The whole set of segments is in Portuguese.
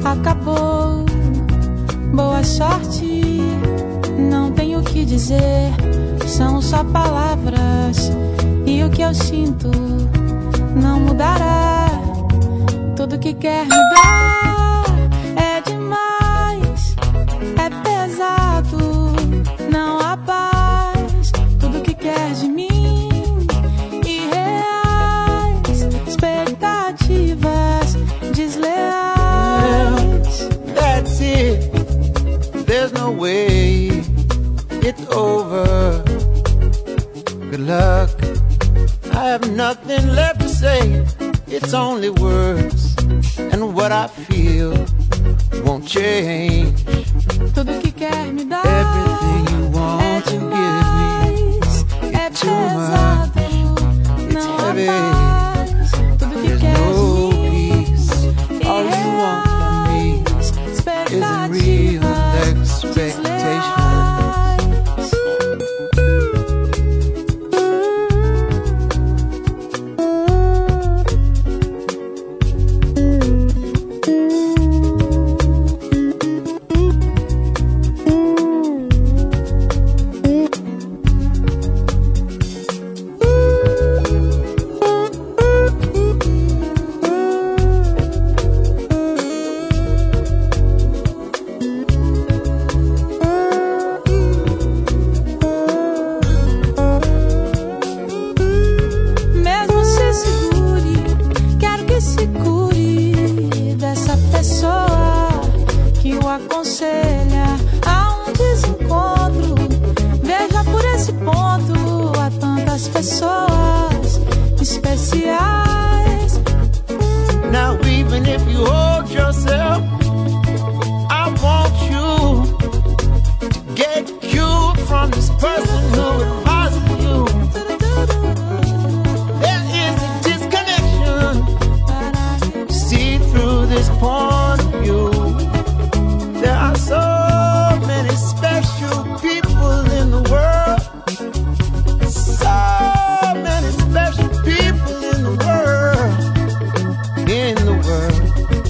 acabou. Boa sorte, não tenho o que dizer. São só palavras e o que eu sinto não mudará. Tudo que quer me dar é demais, é pesado, não há paz. Tudo que quer de mim, irreais, expectativas desleais. That's it, there's no way it's over. Good luck, I have nothing left to say. It's only words, and what I feel won't change. Tudo que quer me dar everything you want é to demais, give me, é it's too much, pesado, it's não há heavy. paz. Tudo que There's quer no de mim, peace. All you want from me irreais, is real expectation. desleais. Mesmo se segure, quero que se cure dessa pessoa que o aconselha a um desencontro. Veja por esse ponto, há tantas pessoas especiais. Now even if you hold yourself, I want you to get cured from this person who is positive you. There is a disconnection. See through this point of view. There are so many special people in the world. So many special people in the world. In the world.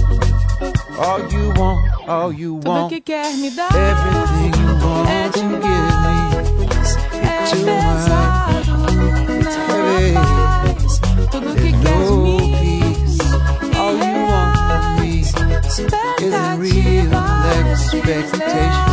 All you Tudo want, que quer me dar everything you want é to give me. demais, é too pesado, it's não heavy. há paz. Tudo que There's quer de no mim, peace. All you want from me irreais, is real expectativas expectation.